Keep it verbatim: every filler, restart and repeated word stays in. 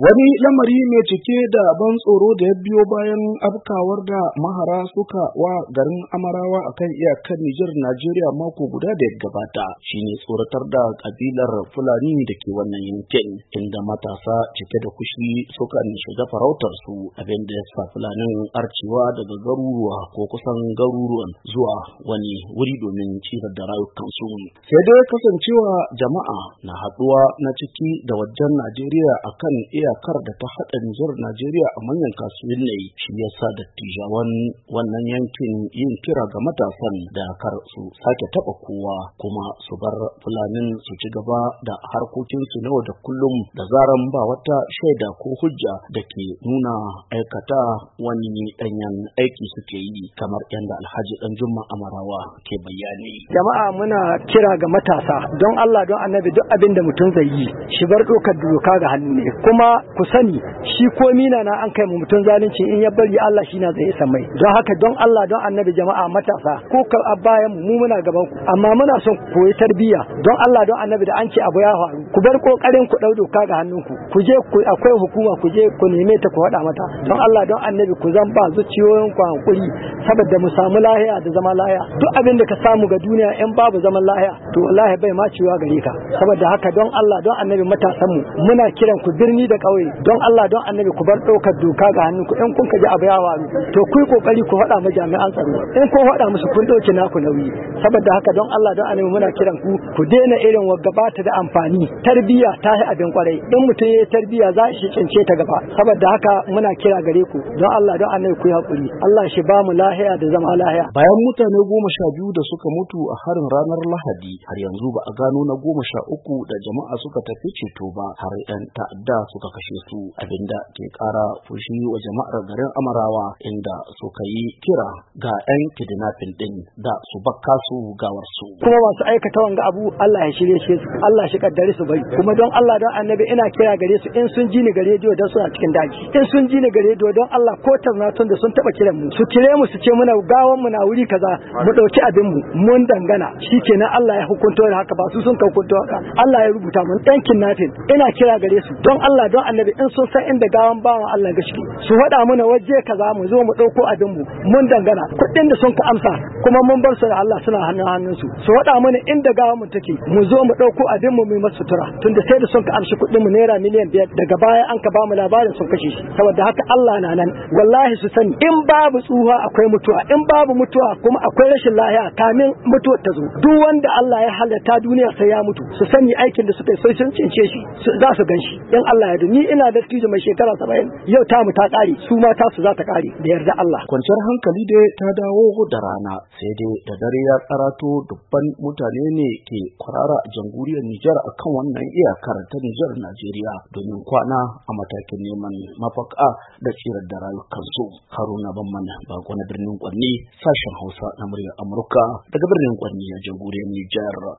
Wani lamari mai cike da ban tsoro da ya biyo bayan afkawar da mahara suka wa garin Amarawa akan iyakar Nijar Najeriya mako guda da ya gabata shine tsoratar da kabilar Fulani da ke wannan yankin, inda matasa cike da kushi suka shiga farautar su, abin da ya sa Fulanin arcewa daga garuruwa ko kusan garuruwan zuwa wani wuri domin cirar da rayukansu. Sai dai kasancewa jama'a na haɗuwa na ciki da wajen Najeriya akan iyakar da ta haɗa Nijar Najeriya a manyan kasuwanni, shi yasa dattijawan wannan yankin yin kira ga matasan da kar su sake taɓa kowa, kuma su bar Fulanin su ci gaba da harkokinsu na yau da kullum da zaran ba wata shaida ko hujja da ke nuna aikata wani ɗanyen aiki suke yi, kamar yadda Alhaji Danjuma Amarawa ke bayani. Jama'a muna kira ga matasa don Allah don Annabi duk abin da mutum zai yi shi bar ɗaukar doka ga hannu ne, kuma ku sani shi ko mina na an kai mu mutum zalunci in ya bari Allah shi na zai isa mai. Don haka don Allah don Annabi jama'a matasa ko ka bayan mu muna gaban ku, amma muna son ku koyi tarbiyya don Allah don Annabi da an ce abu ya faru ku bar kokarin ku dau doka ga hannunku, ku je ku akwai hukuma ku je ku neme ta ku faɗa mata don Allah don Annabi ku zan ba zuciyoyin ku hankuri saboda mu samu lahiya da zama lahiya. Duk abin da ka samu ga duniya in babu zaman lahiya to wallahi bai ma ciwa gare ka. Saboda haka don Allah don Annabi matasan mu muna kiran ku birni da ƙauye don Allah don Annabi ku bar ɗaukar doka ga hannunku, in kun kaji abu ya faru to ku yi kokari ku faɗa ma jami'an tsaro, in kun faɗa musu kun ɗauki naku nauyi. Saboda haka don Allah don Annabi muna kiran ku ku daina irin wagga ba ta da amfani. Tarbiyya ta yi abin kwarai, in mutum ya yi tarbiyya za shi cince ta gaba. Saboda haka muna kira gare ku don Allah don Annabi ku yi hakuri, Allah shi ba mu lahiya da zama lahiya. Bayan mutane goma sha biyu da suka mutu a harin ranar Lahadi, har yanzu ba a gano na goma sha uku da jama'a suka tafi ceto ba, har 'yan ta'adda suka kashe su, abinda ke ƙara fushi wa jama'ar garin Amarawa, inda suka yi kira ga 'yan kidnapping din da su bakka su gawar su. Kuma masu aikata wanga abu Allah ya shirye shi, Allah shi kaddare su bari. Kuma don Allah don Annabi ina kira gare su in sun ji ni ga rediyo don suna cikin daji, in sun ji ni ga rediyo don Allah ko tarnatun da sun taba kiran mu su kire mu su ce muna gawan mu na wuri kaza mu dauki abin mu mun dangana, shikenan Allah ya hukunta da haka, ba su sun hukunta haka, Allah ya rubuta mun dan kidnapping. Ina kira gare su don Allah don Annabi in sun san inda gawan bawan Allah gaske su faɗa muna waje kaza mu zo mu dauko abin mu mun dangana. Kuɗin da sun ka amsa kuma mun bar su da Allah suna hannun hannun su su faɗa mana inda gawan mu take mu zo mu dauko abin mu mu masu sutura, tunda sai da sun ka amshi kuɗin mu naira miliyan biyar daga baya an ka ba mu labarin sun kashe shi. Saboda haka Allah na nan, wallahi su sani in babu tsuha akwai mutuwa, in babu mutuwa kuma akwai rashin lahiya kamin mutuwar ta zo. Duk wanda Allah ya halatta duniya sai ya mutu, su sani aikin da suka yi sai sun cince shi za su gan shi in Allah ya ni ina da tijo mai shekara saba'in yau ta mu ta kare, su ma ta su za ta kare da yarda Allah. Kwanciyar hankali dai ta dawo da rana, sai dai da dare ya karato dubban mutane ne ke kwarara a jamhuriyar Nijar akan wannan iyakar ta Nijar Najeriya domin kwana a matakin neman mafaka da tsirar da rayukansu. Haruna Bamman, bako na birnin Kwanni, sashen Hausa na muryar Amurka daga birnin Kwanni a jamhuriyar Nijar.